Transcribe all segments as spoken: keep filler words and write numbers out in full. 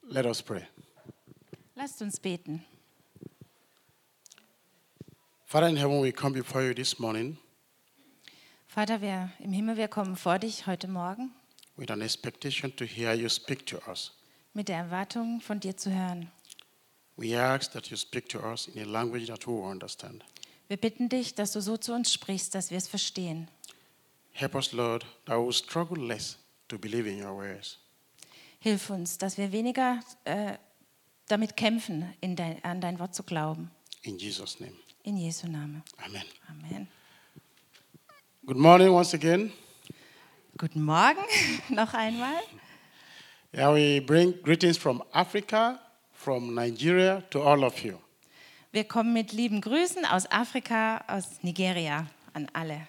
Let us pray. Lasst uns beten. Father in heaven, we come before you this morning Vater, wir im Himmel, wir kommen vor dich heute Morgen with an expectation to hear you speak to us. mit der Erwartung, von dir zu hören. We ask that you speak to us in a language that we will understand. Wir bitten dich, dass du so zu uns sprichst, dass wir es verstehen. Help us, Lord, that we will struggle less to believe in your words. Hilf uns, dass wir weniger äh, damit kämpfen, in dein, an dein Wort zu glauben. In Jesus' name. In Jesu Namen. Amen. Amen. Good morning once again. Guten Morgen noch einmal. Yeah, we bring greetings from Africa, from Nigeria to all of you. Wir kommen mit lieben Grüßen aus Afrika, aus Nigeria an alle.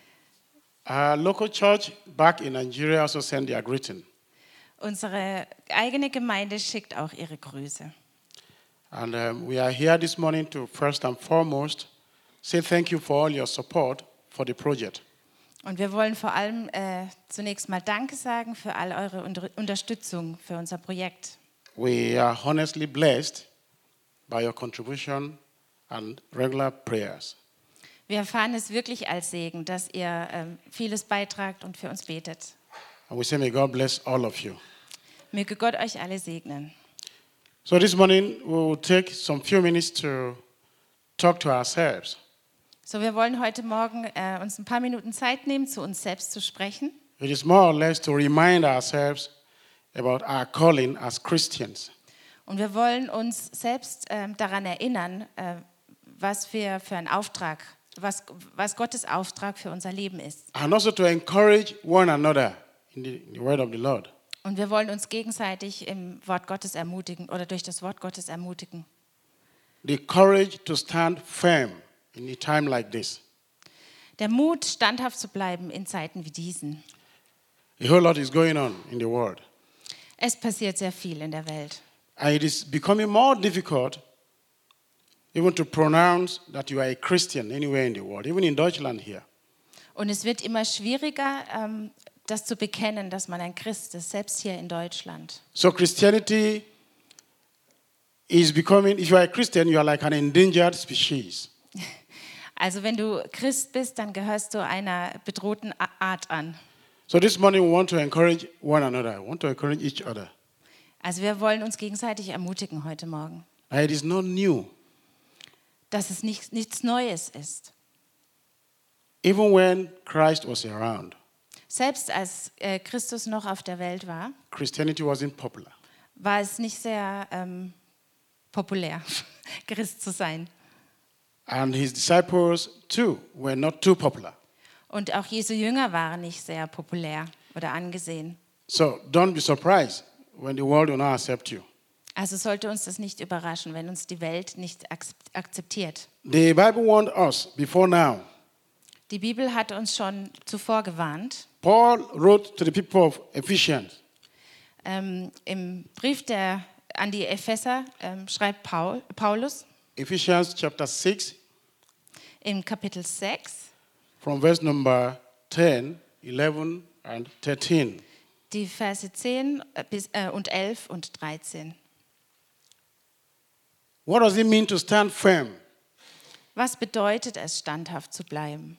Our local church back in Nigeria also send their greeting. Unsere eigene Gemeinde schickt auch ihre Grüße. And um, we are here this morning to first and foremost say thank you for all your support for the project. Und wir wollen vor allem äh, zunächst mal Danke sagen für all eure Unter- Unterstützung für unser Projekt. We are honestly blessed by your contribution and regular prayers. Wir erfahren es wirklich als Segen, dass ihr ähm, vieles beitragt und für uns betet. And we say may God bless all of you. Möge Gott euch alle segnen. So this morning we will take some few minutes to talk to ourselves. So, wir wollen heute Morgen äh, uns ein paar Minuten Zeit nehmen, zu uns selbst zu sprechen. It is more or less to remind ourselves about our calling as Christians. Und wir wollen uns selbst ähm, daran erinnern, äh, was wir für einen Auftrag, was, was Gottes Auftrag für unser Leben ist. And also to encourage one another in the, in the word of the Lord. Und wir wollen uns gegenseitig im Wort Gottes ermutigen oder durch das Wort Gottes ermutigen. The courage to stand firm in a time like this. Der Mut, standhaft zu bleiben in Zeiten wie diesen. A whole lot is going on in the world. Es passiert sehr viel in der Welt. And it is becoming more difficult even to pronounce that you are a Christian anywhere in the world, even in Deutschland here. Und es wird immer schwieriger, ähm, das zu bekennen, dass man ein Christ ist, selbst hier in Deutschland. So Christianity is becoming, if you are a Christian, you are like an endangered species. Also wenn du Christ bist, dann gehörst du einer bedrohten A- Art an. So this morning we want to encourage one another. We want to encourage each other. Also wir wollen uns gegenseitig ermutigen heute Morgen, And it is not new. dass es nicht, nichts Neues ist. Even when Christ was around, Selbst als äh, Christus noch auf der Welt war, Christianity wasn't popular. war es nicht sehr ähm, populär, Christ zu sein. And his disciples too were not too popular. Und auch Jesu Jünger waren nicht sehr populär oder angesehen. So don't be surprised when the world will not accept you. Also sollte uns das nicht überraschen, wenn uns die Welt nicht ak- akzeptiert. The Bible warned us before now. Die Bibel hat uns schon zuvor gewarnt. Paul wrote to the people of Ephesians. Ähm, Im Brief der, an die Epheser ähm, schreibt Paul, Paulus Ephesians chapter six, im Kapitel sechs, from verse number ten, eleven, and thirteen. die Verse zehn bis, äh, und elf und dreizehn. What does it mean to stand firm? Was bedeutet es, standhaft zu bleiben?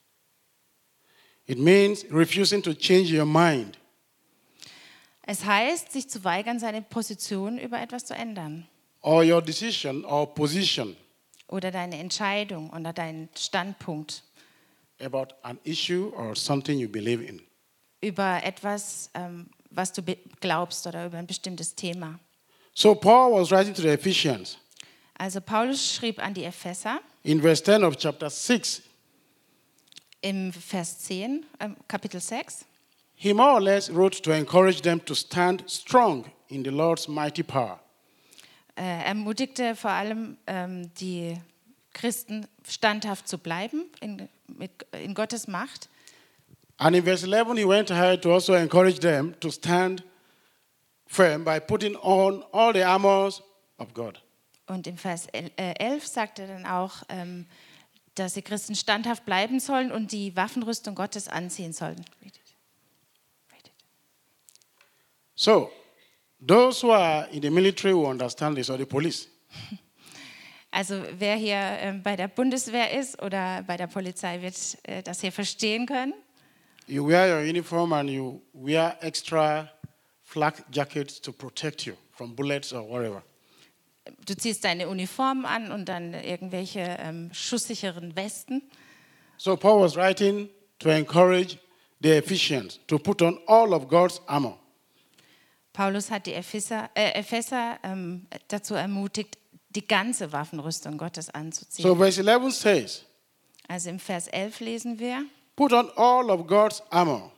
It means refusing to change your mind. Es heißt, sich zu weigern, seine Position über etwas zu ändern. Or your decision or position Oder deine Entscheidung oder deinen Standpunkt about an issue or something you believe in. über etwas, ähm, was du be- glaubst oder über ein bestimmtes Thema. So Paul was writing to the Ephesians Also Paulus schrieb an die Epheser in verse ten of chapter six. im Vers zehn, ähm, Kapitel sechs. He more or less wrote to encourage them to stand strong in the Lord's mighty power. Er ermutigte vor allem ähm, die Christen, standhaft zu bleiben in, mit, in Gottes Macht. And in verse eleven, he went ahead to also encourage them to stand firm by putting on all the armors of God. Und im Vers elf sagt er dann auch, ähm, dass die Christen standhaft bleiben sollen und die Waffenrüstung Gottes anziehen sollen. So, Those who are in the military will understand this, or the police. Also wer hier ähm, bei der Bundeswehr ist oder bei der Polizei wird äh, das hier verstehen können. You wear your uniform and you wear extra flak jackets to protect you from bullets or whatever. Du ziehst deine Uniform an und dann irgendwelche ähm, schusssicheren Westen. So Paul was writing to encourage the Ephesians to put on all of God's armor. Paulus hat die Epheser, äh, Epheser ähm, dazu ermutigt, die ganze Waffenrüstung Gottes anzuziehen. So verse eleven says, Also im Vers elf lesen wir, put on all of God's armor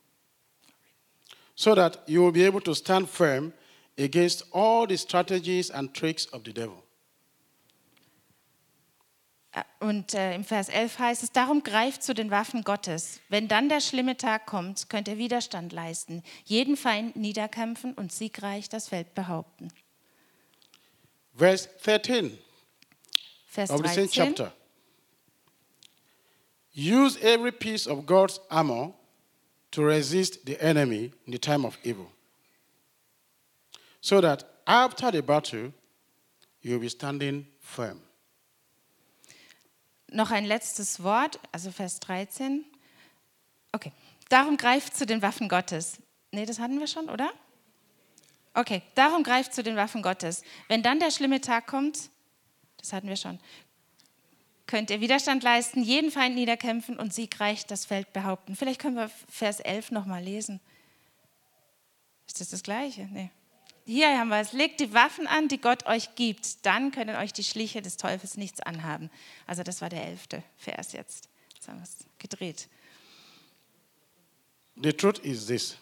so that you will be able to stand firm against all the strategies and tricks of the devil. und äh, im Vers elf heißt es, darum greift zu den Waffen Gottes. Wenn dann der schlimme Tag kommt, könnt ihr Widerstand leisten, jeden Feind niederkämpfen und siegreich das Feld behaupten. Verse thirteen Vers of the same dreizehn. chapter. Use every piece of God's armor to resist the enemy in the time of evil, so that after the battle, you'll be standing firm. Noch ein letztes Wort, also Vers dreizehn. Okay, darum greift zu den Waffen Gottes. Nee, das hatten wir schon, oder? Okay, darum greift zu den Waffen Gottes. Wenn dann der schlimme Tag kommt, das hatten wir schon, könnt ihr Widerstand leisten, jeden Feind niederkämpfen und siegreich das Feld behaupten. Vielleicht können wir Vers elf nochmal lesen. Ist das das Gleiche? Nee. Hier haben wir es. Legt die Waffen an, die Gott euch gibt. Dann können euch die Schliche des Teufels nichts anhaben. Also das war der elfte Vers jetzt. Jetzt haben wir es gedreht. The truth is this.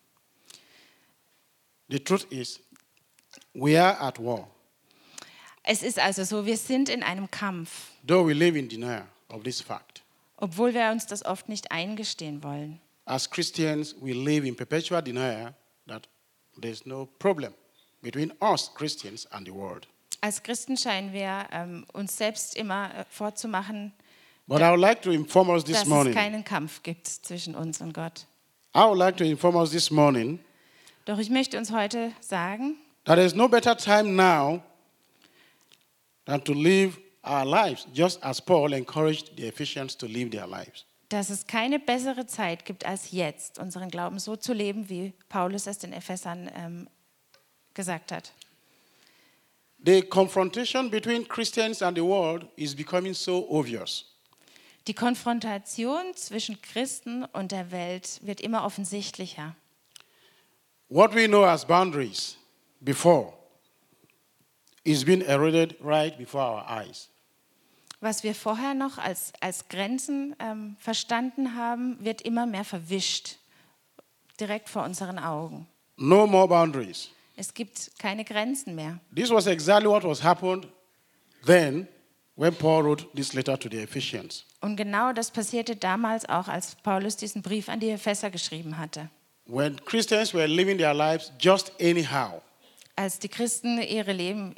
The truth is, we are at war, Es ist also so, wir sind in einem Kampf, though we live in denial of this fact. obwohl wir uns das oft nicht eingestehen wollen. As Christians, we live in perpetual denial that there's no problem between us, Christians, and the world. Als Christen scheinen wir ähm, uns selbst immer äh, vorzumachen, But I would like to inform us this dass es morning. keinen Kampf gibt zwischen uns und Gott. I would like to inform us this morning Doch ich möchte uns heute sagen, that there's no better time now than to live our lives, just as Paul encouraged the Ephesians to live their lives. dass es keine bessere Zeit gibt als jetzt, unseren Glauben so zu leben, wie Paulus es den Ephesern ähm, gesagt hat. The confrontation between Christians and the world is becoming so obvious. Die Konfrontation zwischen Christen und der Welt wird immer offensichtlicher. What we know as boundaries before is being eroded right before our eyes. Was wir vorher noch als, als Grenzen ähm, verstanden haben, wird immer mehr verwischt, direkt vor unseren Augen. No more boundaries. Es gibt keine Grenzen mehr. This was exactly what was happened then when Paul wrote this letter to the Ephesians. Und genau das passierte damals auch, als Paulus diesen Brief an die Epheser geschrieben hatte. When Christians were living their lives just anyhow. Als die Christen ihre Leben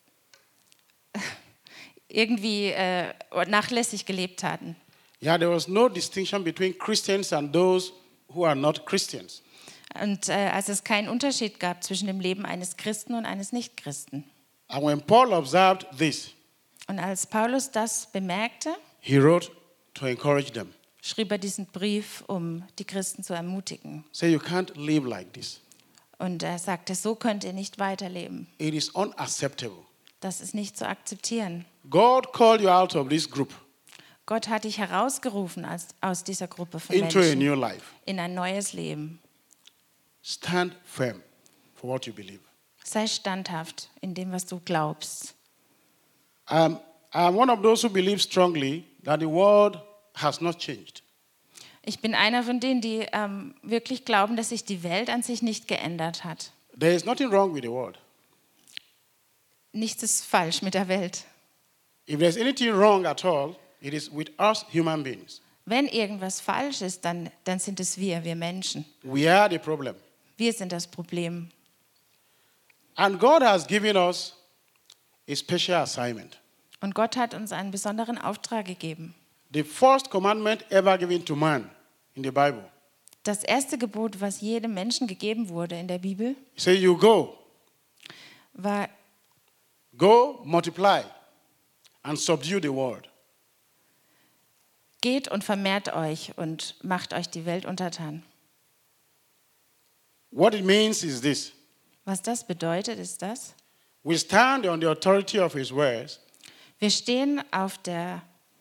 irgendwie äh, nachlässig gelebt hatten. Yeah, there was no distinction between Christians and those who are not Christians. Und äh, als es keinen Unterschied gab zwischen dem Leben eines Christen und eines Nichtchristen. And when Paul observed this, Und als Paulus das bemerkte, he wrote to encourage them. schrieb er diesen Brief, um die Christen zu ermutigen. Say, you can't live like this. Und er sagte, so könnt ihr nicht weiterleben. It is unacceptable. Das ist nicht zu akzeptieren. God called you out of this group Gott hat dich herausgerufen als, aus dieser Gruppe von into a Menschen new life. in ein neues Leben. Stand firm for what you believe. Sei standhaft in dem, was du glaubst. Um, I'm one of those who believe strongly that the world has not changed. Ich bin einer von denen, die ähm, wirklich glauben, dass sich die Welt an sich nicht geändert hat. There is nothing wrong with the world. Nichts ist falsch mit der Welt. If there's anything wrong at all, it is with us human beings. Wenn irgendwas falsch ist, dann, dann sind es wir, wir Menschen. We are the problem. Wir sind das Problem. And God has given us a special assignment. Und Gott hat uns einen besonderen Auftrag gegeben. The first commandment ever given to man in the Bible. Das erste Gebot, was jedem Menschen gegeben wurde in der Bibel, He said, you go war, Go, multiply, and subdue the world. geht und vermehrt euch und macht euch die Welt untertan. What it means is this. Was das bedeutet, ist das: We stand on the authority of his words Wir stehen auf der,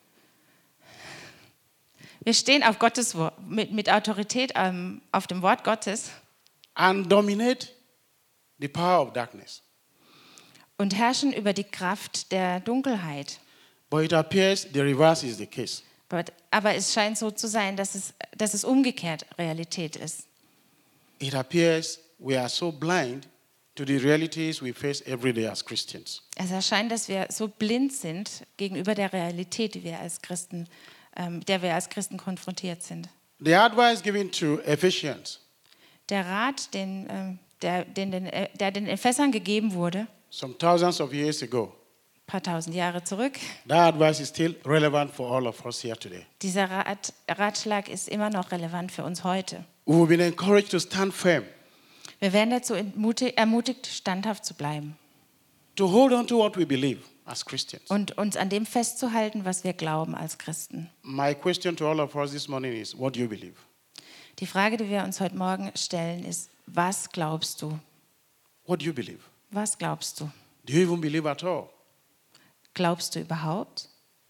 wir stehen auf Gottes Wort, mit, mit Autorität ähm, auf dem Wort Gottes and dominate the power of darkness. und herrschen über die Kraft der Dunkelheit. But it appears the reverse is the case. Aber, aber es scheint so zu sein, dass es, dass es umgekehrt Realität ist. It appears we are so blind to the realities we face every day as Christians. Es erscheint, dass wir so blind sind gegenüber der Realität, die wir als Christen, ähm, der wir als Christen konfrontiert sind. The advice given to Ephesians, Der Rat, den, ähm, der, den, den, äh, der den Ephesern gegeben wurde, some thousands of years ago, ein paar tausend Jahre zurück, that advice is still relevant for all of us here today. dieser Rat, Ratschlag ist immer noch relevant für uns heute. We've been encouraged to stand firm, Wir werden dazu entmutigt, ermutigt, standhaft zu bleiben to hold on to what we believe as Christians. und uns an dem festzuhalten, was wir glauben als Christen. My question to all of us this morning is, what do you believe? Die Frage, die wir uns heute Morgen stellen, ist: Was glaubst du? What do you believe? Was glaubst du? Do you even believe at all? Glaubst du überhaupt?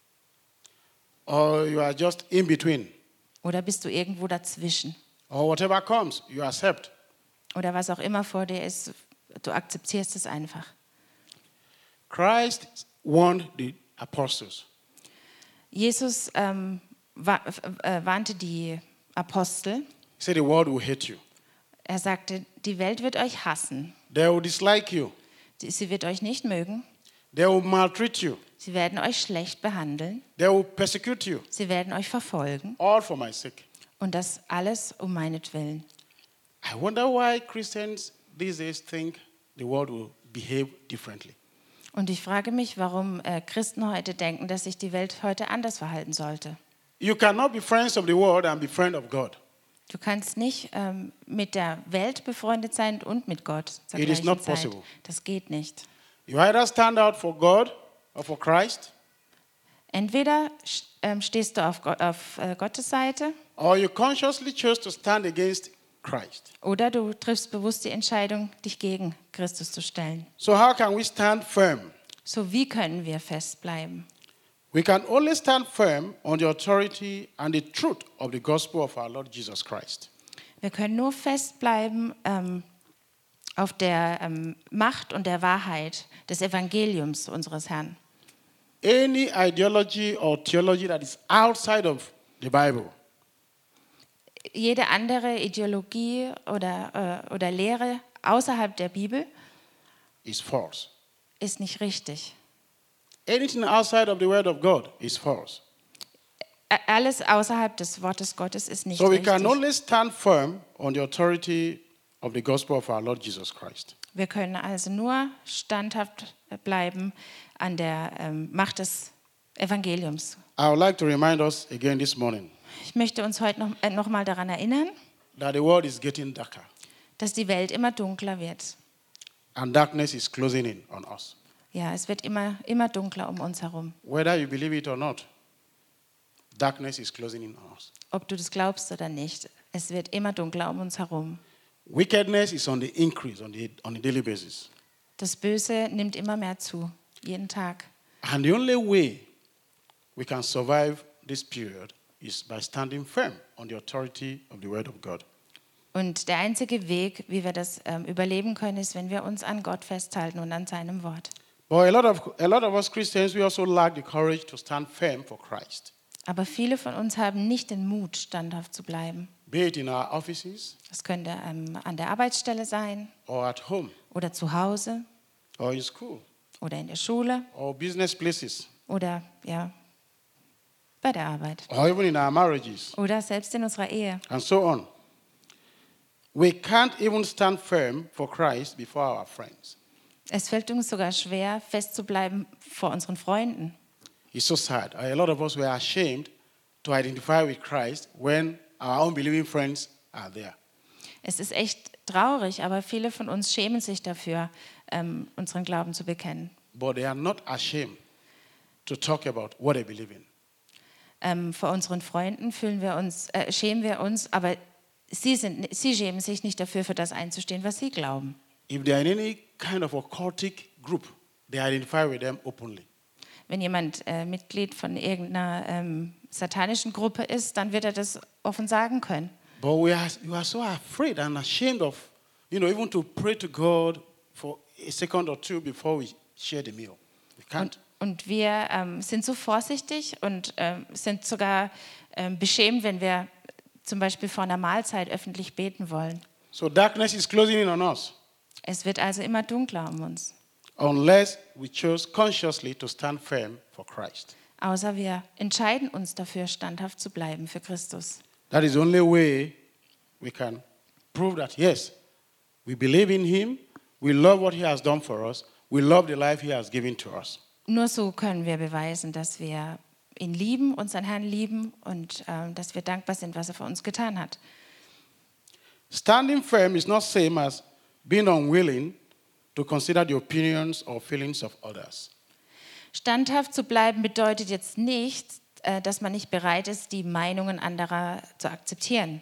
Or you are just in between? Oder bist du irgendwo dazwischen? Or whatever comes, you accept? Oder was auch immer vor dir ist, du akzeptierst es einfach. Christ warned the apostles. Jesus ähm, wa äh, warnte die Apostel. He said the world will hate you. Er sagte, die Welt wird euch hassen. They will dislike you. Sie, sie wird euch nicht mögen. They will maltreat you. Sie werden euch schlecht behandeln. They will persecute you. Sie werden euch verfolgen. All for my sake. Und das alles um meinetwillen. I wonder why Christians these days think the world will behave differently. Und ich frage mich, warum äh, Christen heute denken, dass sich die Welt heute anders verhalten sollte. You cannot be friends of the world and be friend of God. Du kannst nicht ähm, mit der Welt befreundet sein und mit Gott zur It is gleichen not Zeit. possible. Das geht nicht. You either stand out for God or for Christ, Entweder ähm, stehst du auf, Gott, auf äh, Gottes Seite or you consciously chose to stand against Christ. oder du triffst bewusst die Entscheidung, dich gegen Christus zu stellen. So how can we stand firm? So wie können wir festbleiben? We can only stand firm on the authority and the truth of the gospel of our Lord Jesus Christ. Wir können nur festbleiben ähm, auf der ähm, Macht und der Wahrheit des Evangeliums unseres Herrn. Any ideology or theology that is outside of the Bible Jede andere Ideologie oder, äh, oder Lehre außerhalb der Bibel is false. ist nicht richtig. Anything outside of the word of God is false. Ä- Alles außerhalb des Wortes Gottes ist nicht So we richtig. can only stand firm on the authority of the gospel of our Lord Jesus Christ. Wir können also nur standhaft bleiben an der ähm, Macht des Evangeliums. I would like to remind us again this morning Ich möchte uns heute noch, äh, noch mal daran erinnern, that the world is getting darker dass die Welt immer dunkler wird. and darkness is closing in on us. Ja, es wird immer, immer dunkler um uns herum. Whether you believe it or not, darkness is closing in on us. Ob du das glaubst oder nicht, es wird immer dunkler um uns herum. Wickedness is on the increase on, the, on a daily basis. Das Böse nimmt immer mehr zu, jeden Tag. And the only way we can survive this period is by standing firm on the authority of the word of God. Und der einzige Weg, wie wir das ähm, überleben können, ist, wenn wir uns an Gott festhalten und an seinem Wort. But a lot of, a lot of us Christians, we also lack the courage to stand firm for Christ. Aber viele von uns haben nicht den Mut, standhaft zu bleiben. Be it in our offices Das könnte ähm, an der Arbeitsstelle sein or at home oder zu Hause or in school oder in der Schule or business places oder ja, bei der Arbeit or even in our marriages oder selbst in unserer Ehe. and so on. We can't even stand firm for Christ before our friends. Es fällt uns sogar schwer, festzubleiben vor unseren Freunden. It's so sad. A lot of us were ashamed to identify with Christ when our unbelieving friends are there. Es ist echt traurig, aber viele von uns schämen sich dafür, ähm, unseren Glauben zu bekennen. But they are not ashamed to talk about what they believe in. Ähm, vor unseren Freunden fühlen wir uns, äh, schämen wir uns, aber sie, sind, sie schämen sich nicht dafür, für das einzustehen, was sie glauben. If they are in any kind of occultic group, they identify with them openly. Wenn jemand äh, Mitglied von irgendeiner ähm, satanischen Gruppe ist, dann wird er das offen sagen können. But we are, we are so afraid and ashamed of, you know, even to pray to God for a second or two before we share the meal. We can't. Und, und wir ähm, sind so vorsichtig und ähm, sind sogar ähm, beschämt, wenn wir zum Beispiel vor einer Mahlzeit öffentlich beten wollen. So darkness is closing in on us. Es wird also immer dunkler um uns, Unless we choose consciously to stand firm for Christ. außer wir entscheiden uns dafür, standhaft zu bleiben für Christus. That is the only way we can prove that, yes, we believe in him, we love what he has done for us, we love the life he has given to us. Nur so können wir beweisen, dass wir ihn lieben, unseren Herrn lieben und ähm, dass wir dankbar sind, was er für uns getan hat. Standing firm is not same as being unwilling to consider the opinions or feelings of others. Standhaft zu bleiben bedeutet jetzt nicht, äh, dass man nicht bereit ist, die Meinungen anderer zu akzeptieren.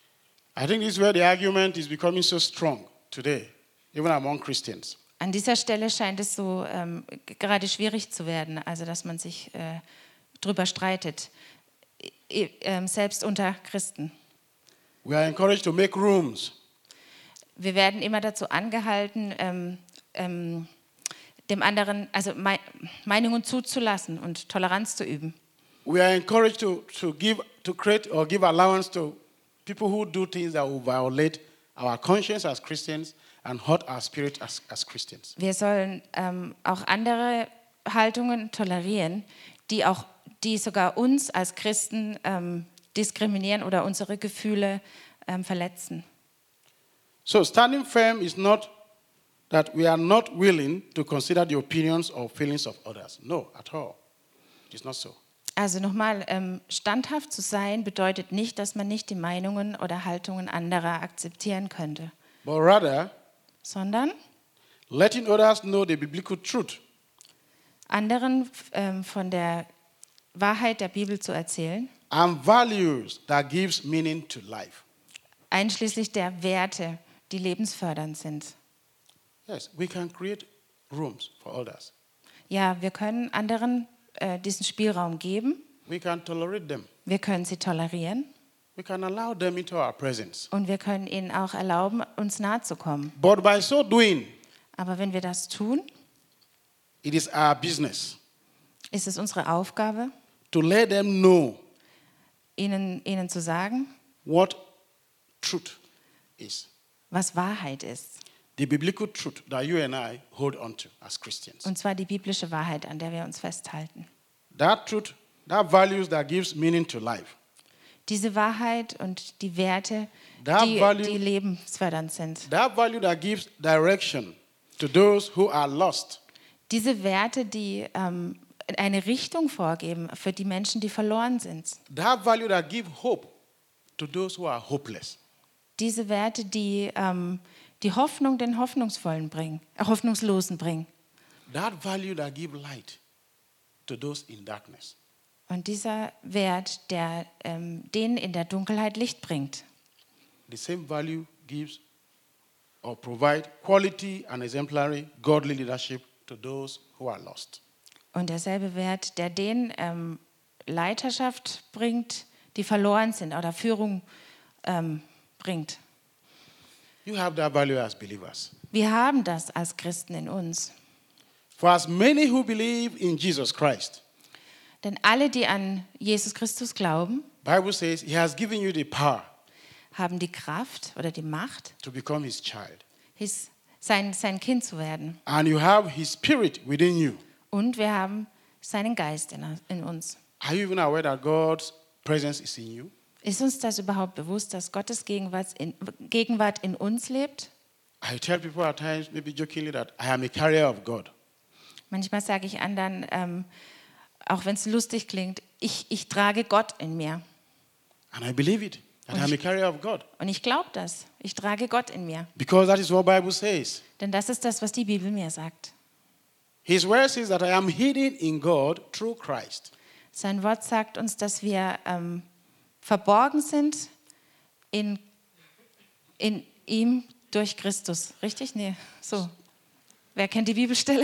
I think this is where the argument is becoming so strong today, even among Christians. An dieser Stelle scheint es so ähm, gerade schwierig zu werden, also dass man sich äh, drüber streitet, I, äh, selbst unter Christen. We are encouraged to make rooms. Wir werden immer dazu angehalten, ähm, ähm, dem anderen, also Me Meinungen zuzulassen und Toleranz zu üben. We are encouraged to, to give, to create or give allowance to people who do things that will violate our conscience as Christians and hurt our spirit as, as Christians. Wir sollen ähm, auch andere Haltungen tolerieren, die auch, die sogar uns als Christen ähm, diskriminieren oder unsere Gefühle ähm, verletzen. So standing firm is not that we are not willing to consider the opinions or feelings of others. No, at all. It's not so. Also nochmal, ähm, standhaft zu sein bedeutet nicht, dass man nicht die Meinungen oder Haltungen anderer akzeptieren könnte, But rather, sondern letting others know the biblical truth anderen ähm, von der Wahrheit der Bibel zu erzählen, and values that gives meaning to life. einschließlich der Werte, die lebensfördernd sind. Yes, we can create rooms for others. Ja, wir können anderen äh, diesen Spielraum geben, We can tolerate them. wir können sie tolerieren We can allow them into our presence. und wir können ihnen auch erlauben, uns nahe zu kommen. But by so doing, Aber wenn wir das tun, it is our business ist es unsere Aufgabe, to let them know ihnen, ihnen zu sagen, what truth is. was Wahrheit ist. The biblical truth that you and I hold on to as Christians. Und zwar die biblische Wahrheit, an der wir uns festhalten. That truth, that values that gives meaning to life. Diese Wahrheit und die Werte, That die, value- die lebensfördernd sind. That value that gives direction to those who are lost. Diese Werte, die ähm, eine Richtung vorgeben für die Menschen, die verloren sind. That value that gives hope to those who are hopeless. Diese Werte, die ähm, die Hoffnung den Hoffnungsvollen bringen, äh, Hoffnungslosen bringen. That value that gives light to those in darkness. Und dieser Wert, der ähm, denen in der Dunkelheit Licht bringt. The same value gives or provide quality and exemplary godly leadership to those who are lost. Und derselbe Wert, der denen ähm, Leiterschaft bringt, die verloren sind, oder Führung ähm, bringt. You have that value as believers. Wir haben das als Christen in uns. For as many who believe in Jesus Christ, Denn alle, die an Jesus Christus glauben, Bible says he has given you the power haben die Kraft oder die Macht, to become his child. his, sein, sein Kind zu werden. And you have his spirit within you. Und wir haben seinen Geist in, in uns. Are you even aware that God's presence is in you? Ist uns das überhaupt bewusst, dass Gottes Gegenwart in, Gegenwart in uns lebt? I tell people at times, maybe jokingly, that I am a carrier of God. Manchmal sage ich anderen, ähm, auch wenn es lustig klingt, ich, ich trage Gott in mir. And I believe it. That I'm a carrier of God. Und ich glaube das. Ich trage Gott in mir. Because that is what the Bible says. Denn das ist das, was die Bibel mir sagt. His word says that I am hidden in God through Christ. Sein Wort sagt uns, dass wir ähm, verborgen sind in, in ihm durch Christus. Richtig? Nee, so. Wer kennt die Bibelstelle?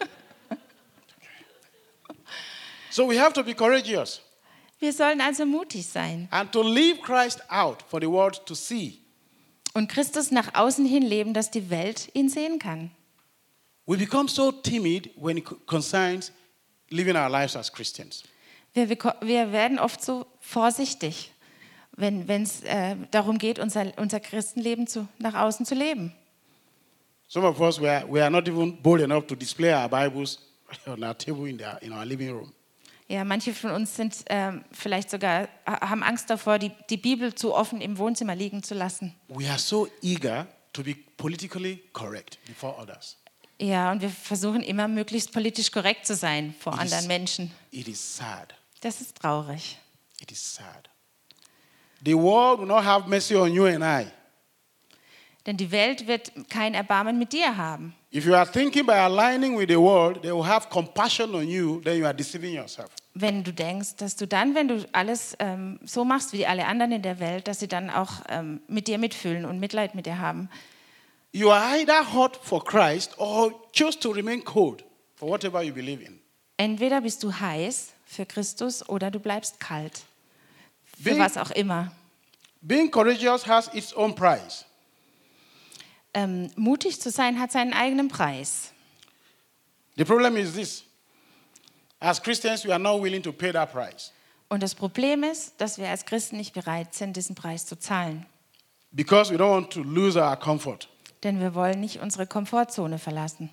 So we have to be courageous Wir sollen also mutig sein and to leave Christ out for the world to see. und Christus nach außen hin leben, dass die Welt ihn sehen kann. We become so timid when it concerns living our lives as Christians. Wir, wir werden oft so vorsichtig, wenn es äh, darum geht, unser, unser Christenleben zu, nach außen zu leben. Some of us, we are, we are not even bold enough to display our Bibles on our table in, the, in our living room. Ja, manche von uns sind ähm, vielleicht sogar, haben Angst davor, die, die Bibel zu offen im Wohnzimmer liegen zu lassen. We are so eager to be politically correct before others. Ja, und wir versuchen immer, möglichst politisch korrekt zu sein vor It anderen is- Menschen. It is sad. Das ist traurig. It is sad. The world will not have mercy on you and I. Denn die Welt wird kein Erbarmen mit dir haben. If you are thinking by aligning with the world, they will have compassion on you, then you are deceiving yourself. Wenn du denkst, dass du dann, wenn du alles ähm, so machst wie alle anderen in der Welt, dass sie dann auch ähm, mit dir mitfühlen und Mitleid mit dir haben. You are either hot for Christ or choose to remain cold for whatever you believe in. Entweder bist du heiß für Christus oder du bleibst kalt. Für Being- was auch immer. Being courageous has its own price. Ähm, mutig zu sein hat seinen eigenen Preis. The problem is this. As Christians, we are not willing to pay that price Und das Problem ist, dass wir als Christen nicht bereit sind, diesen Preis zu zahlen. because we don't want to lose our comfort. Denn wir wollen nicht unsere Komfortzone verlassen.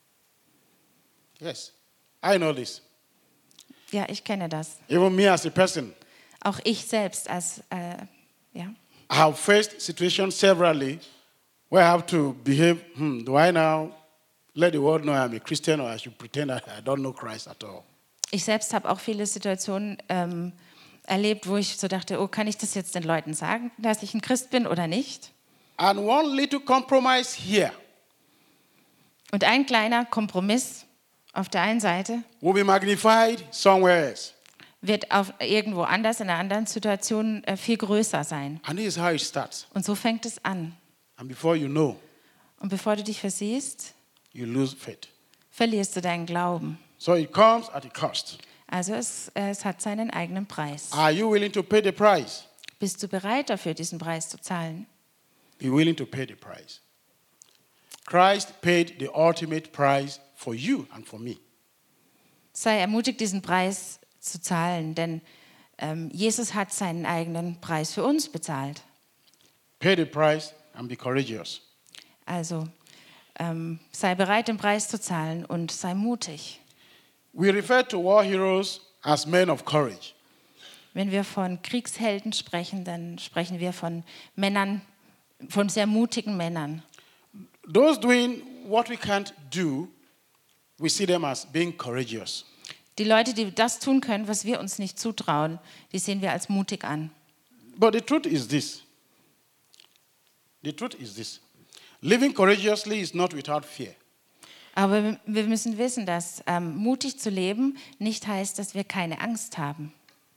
Yes, I know this. Ja, ich kenne das. Even me as a person, Auch ich selbst als, äh, ja. I have faced situations severally where I have to behave, hmm, do I now let the world know I'm a Christian or I should pretend that I don't know Christ at all? Ich selbst habe auch viele Situationen ähm, erlebt, wo ich so dachte, oh, kann ich das jetzt den Leuten sagen, dass ich ein Christ bin oder nicht? And one little compromise here Und ein kleiner Kompromiss auf der einen Seite will be magnified somewhere else. wird auf irgendwo anders, in einer anderen Situation äh, viel größer sein. And this is how it starts. Und so fängt es an. And before you know, Und bevor du dich versiehst, you lose faith. verlierst du deinen Glauben. So it comes at a cost. Also es, äh, es hat seinen eigenen Preis. Are you willing to pay the price? Bist du bereit dafür, diesen Preis zu zahlen? Be willing to pay the price. Christ paid the ultimate price for you and for me. Sei ermutigt, diesen Preis zu zahlen, denn ähm, Jesus hat seinen eigenen Preis für uns bezahlt. Pay the price and be courageous. Also ähm, sei bereit, den Preis zu zahlen und sei mutig. We refer to war heroes as men of courage. Wenn wir von Kriegshelden sprechen, dann sprechen wir von Männern, von sehr mutigen Männern. Those doing what we can't do, we see them as being courageous. Die Leute, die das tun können, was wir uns nicht zutrauen, die sehen wir als mutig an. But the truth is this. The truth is this. Living courageously is not without fear. Aber wir- wir müssen wissen, dass ähm, mutig zu leben nicht heißt, dass wir keine Angst haben.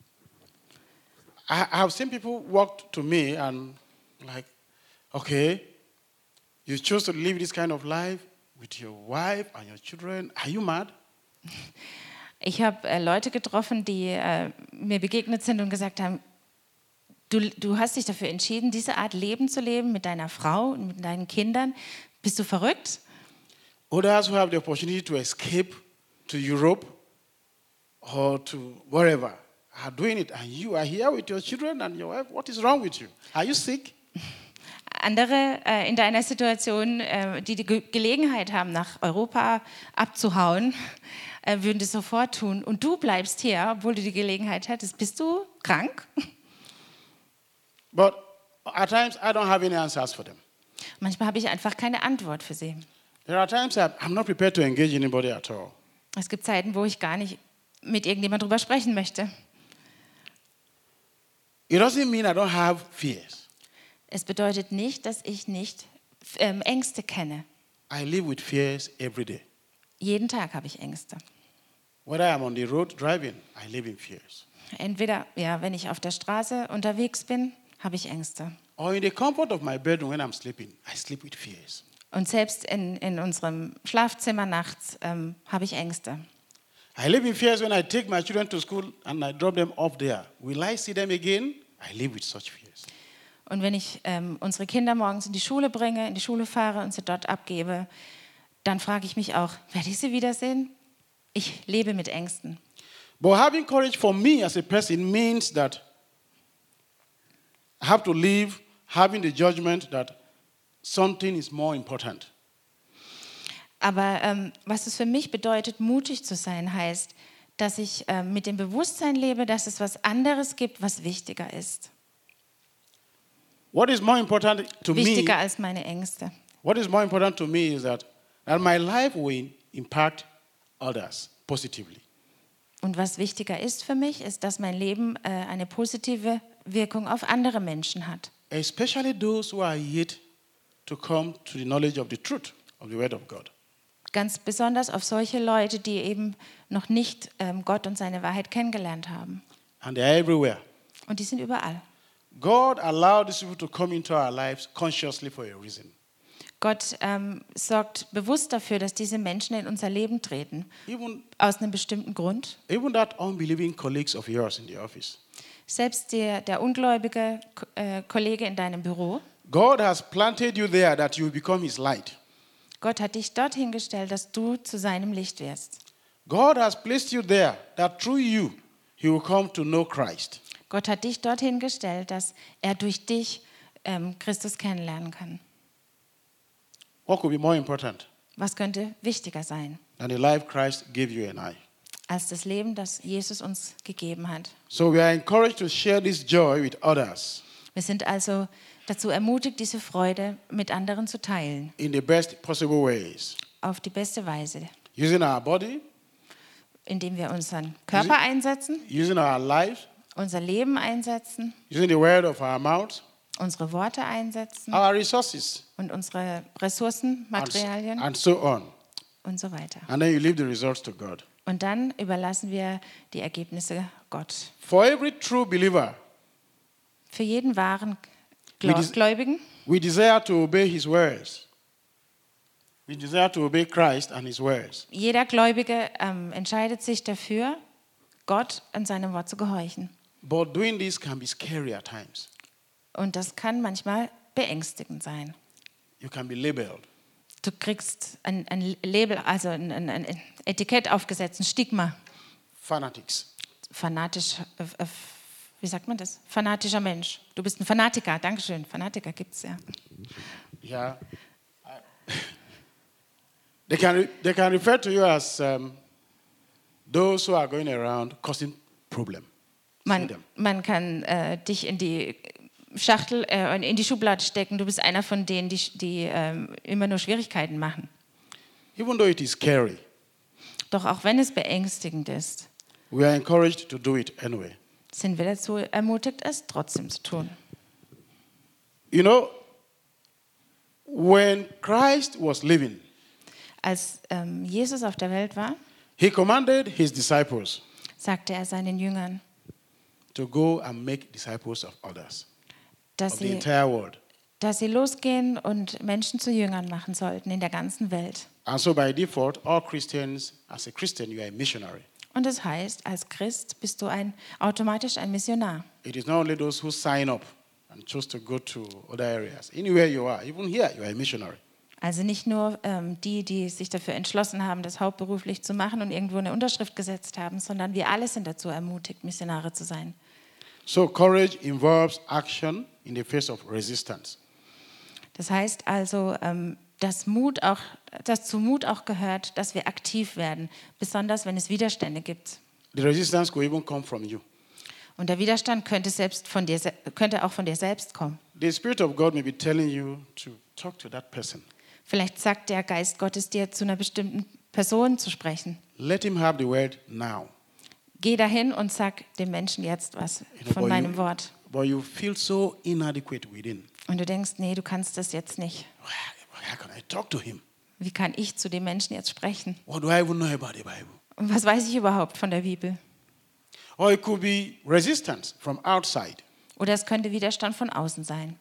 I I have seen people walk to me and like, okay, you choose to live this kind of life with your wife and your children. Are you mad? Ich habe äh, Leute getroffen, die äh, mir begegnet sind und gesagt haben, du, du hast dich dafür entschieden, diese Art Leben zu leben mit deiner Frau und mit deinen Kindern. Bist du verrückt? Others who have the opportunity to escape to Europe or to wherever are doing it. And you are here with your children and your wife. What is wrong with you? Are you sick? Andere äh, in deiner Situation, äh, die die Ge Gelegenheit haben, nach Europa abzuhauen, äh, würden das sofort tun. Und du bleibst hier, obwohl du die Gelegenheit hättest. Bist du krank? But at times I don't have any answers for them. Manchmal habe ich einfach keine Antwort für sie. There are times I- I'm not prepared to engage anybody at all. Es gibt Zeiten, wo ich gar nicht mit irgendjemand drüber sprechen möchte. It doesn't mean I don't have fears. Es bedeutet nicht, dass ich nicht ähm, Ängste kenne. I live with fears every day. Jeden Tag habe ich Ängste. Whether I'm on the road driving, I live in fears. Entweder, ja, wenn ich auf der Straße unterwegs bin, habe ich Ängste. Or in the comfort of my bedroom when I'm sleeping, I sleep with fears. Und selbst in, in unserem Schlafzimmer nachts ähm, habe ich Ängste. I live in fears when I take my children to school and I drop them off there. Will I see them again? I live with such fears. Und wenn ich ähm, unsere Kinder morgens in die Schule bringe, in die Schule fahre und sie dort abgebe, dann frage ich mich auch, werde ich sie wiedersehen? Ich lebe mit Ängsten. But having courage for me as a person means that I have to live having the judgment that something is more important. Aber ähm, was es für mich bedeutet, mutig zu sein, heißt, dass ich ähm, mit dem Bewusstsein lebe, dass es was anderes gibt, was wichtiger ist. What is more important to Wichtiger me? als meine Ängste. What is more important to me is that, that my life will impact others positively. Und was wichtiger ist für mich, ist, dass mein Leben äh, eine positive Wirkung auf andere Menschen hat. Especially those who are yet to come to the knowledge of the truth of the Word of God. Ganz besonders auf solche Leute, die eben noch nicht ähm, Gott und seine Wahrheit kennengelernt haben. And they are everywhere. Und die sind überall. God allowed these people to come into our lives consciously for a reason. Gott ähm, sorgt bewusst dafür, dass diese Menschen in unser Leben treten. Even, Aus einem bestimmten Grund. even that unbelieving colleagues of yours in the office. Selbst der, der ungläubige äh, Kollege in deinem Büro. God has planted you there that you will become his light. Gott hat dich dorthin gestellt, dass du zu seinem Licht wirst. God has placed you there that through you he will come to know Christ. Gott hat dich dorthin gestellt, dass er durch dich ähm, Christus kennenlernen kann. What could be more important Was könnte wichtiger sein than the life Christ gave you and I? als das Leben, das Jesus uns gegeben hat? So we are encouraged to share this joy with others Wir sind also dazu ermutigt, diese Freude mit anderen zu teilen, in the best possible ways. auf die beste Weise, Using our body, indem wir unseren Körper einsetzen, using our life, unser Leben einsetzen, using the word of our mouth, unsere Worte einsetzen our resources, und unsere Ressourcen, and, Materialien and so on. und so weiter. And then you leave the results to God. Und dann überlassen wir die Ergebnisse Gott. For every true believer, Für jeden wahren We Gläu- des- Gläubigen we desire to obey his words. We desire to obey Christ and his words. Jeder Gläubige ähm, entscheidet sich dafür, Gott und seinem Wort zu gehorchen. But doing this can be scary at times. Und das kann manchmal beängstigend sein. You can be labeled. Du kriegst ein, ein Label, also ein, ein, ein Etikett aufgesetzt, ein Stigma. Fanatics. Fanatisch, äh, äh, wie sagt man das? Fanatischer Mensch. Du bist ein Fanatiker, Dankeschön. Fanatiker gibt es ja. Yeah. I- they, can re- they can refer to you as um, those who are going around causing problem. See Man, them. man kann äh, dich in die Schachtel, äh, in die Schublade stecken. Du bist einer von denen, die, die ähm, immer nur Schwierigkeiten machen. Even though it is scary, Doch auch wenn es beängstigend ist, we are encouraged to do it anyway. sind wir dazu ermutigt, es trotzdem zu tun. You know, when Christ was living, Als ähm, Jesus auf der Welt war, he commanded his disciples sagte er seinen Jüngern, to go and make disciples of others, dass of the sie, entire world. dass sie losgehen und Menschen zu Jüngern machen sollten in der ganzen Welt. And so by default, all Christians, as a Christian, you are a missionary. Und das heißt, als Christ bist du ein, automatisch ein Missionar. It is not only those who sign up and choose to go to other areas. Anywhere you are, even here, you are a missionary. Also nicht nur ähm, die, die sich dafür entschlossen haben, das hauptberuflich zu machen und irgendwo eine Unterschrift gesetzt haben, sondern wir alle sind dazu ermutigt, Missionare zu sein. So courage involves action in the face of resistance. Das heißt also, ähm, dass, Mut auch, dass zu Mut auch gehört, dass wir aktiv werden, besonders wenn es Widerstände gibt. The resistance could even come from you. Und der Widerstand könnte, selbst von dir, se- könnte auch von dir selbst kommen. The Spirit of God may be telling you to talk to that person. Vielleicht sagt der Geist Gottes dir, zu einer bestimmten Person zu sprechen. Let him have the word now. Geh dahin und sag dem Menschen jetzt was You know, von but meinem you- Wort. but you feel so inadequate within. Und du denkst, nee, du kannst das jetzt nicht. How can I talk to him? Wie kann ich zu dem Menschen jetzt sprechen? What do I even know about the Bible? Und was weiß ich überhaupt von der Bibel? Or it could be resistance from outside. Oder es könnte Widerstand von außen sein.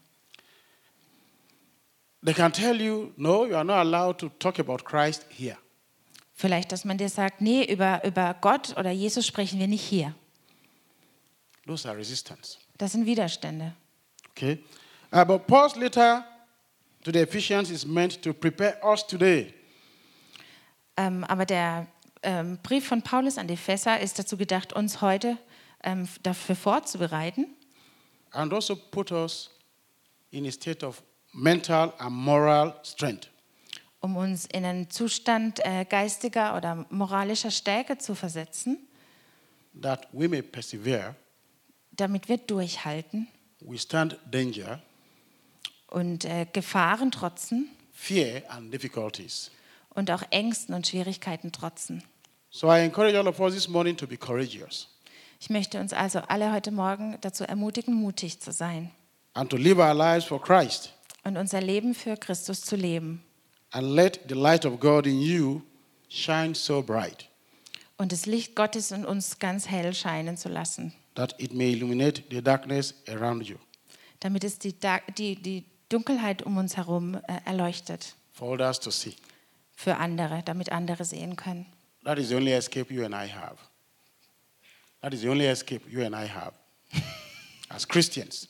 They can tell you, no, you are not allowed to talk about Christ here. Vielleicht, dass man dir sagt, nee, über, über Gott oder Jesus sprechen wir nicht hier. Those are resistance. Das sind Widerstände. Okay? Uh, but Paul's letter to the Ephesians is meant to prepare us today. Ähm, aber der ähm, Brief von Paulus an die Epheser ist dazu gedacht, uns heute ähm, dafür vorzubereiten. And also put us in a state of mental and moral strength. Um uns in einen Zustand äh, geistiger oder moralischer Stärke zu versetzen, That we may persevere, damit wir durchhalten withstand danger, und äh, Gefahren trotzen fear, and difficulties. und auch Ängsten und Schwierigkeiten trotzen. So I encourage all of us this morning to be courageous Ich möchte uns also alle heute Morgen dazu ermutigen, mutig zu sein and to live our lives for Christ. und unser Leben für Christus zu leben. And let the light of God in you shine so bright Und das Licht Gottes in uns ganz hell scheinen zu lassen, that it may illuminate the darkness around you damit es die, Da- die, die Dunkelheit um uns herum äh, erleuchtet for others to see. für andere, damit andere sehen können. That is the only escape you and I have. That is the only escape you and I have as Christians.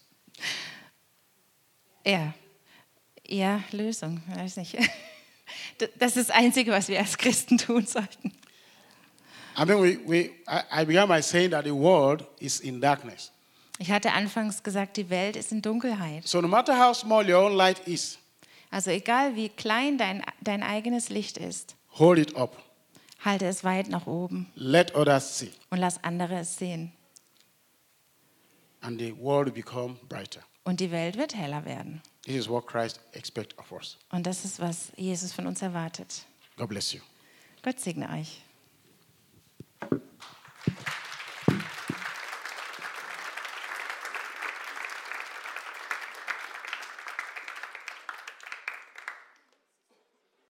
Ja, ja, Lösung, weiß nicht. Das ist das Einzige, was wir als Christen tun sollten. I mean, we, we, I, I began by saying that the world is in darkness. Ich hatte anfangs gesagt, die Welt ist in Dunkelheit. So no matter how small your own light is, Also egal wie klein dein, dein eigenes Licht ist, hold it up. halte es weit nach oben Let others see. und lass andere es sehen. And the world will become brighter. Und die Welt wird heller werden. This is what Christ expects of us. Und das ist, was Jesus von uns erwartet. God bless you. Gott segne euch.